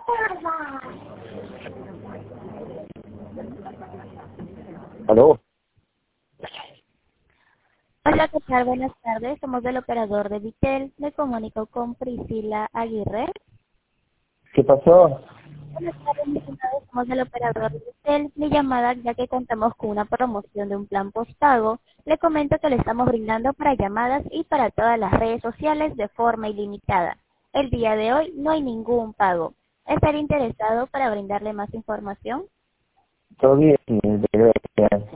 ¿Aló? Hola, ¿qué tal? Buenas tardes. Somos del operador de Vitel. Me comunico con Priscila Aguirre. ¿Qué pasó? Buenas tardes, mi estimado. Somos del operador de Vitel. Mi llamada, ya que contamos con una promoción de un plan postpago, le comento que le estamos brindando para llamadas y para todas las redes sociales de forma ilimitada. El día de hoy no hay ningún pago. ¿Estaría interesado para brindarle más información? Todo bien, gracias.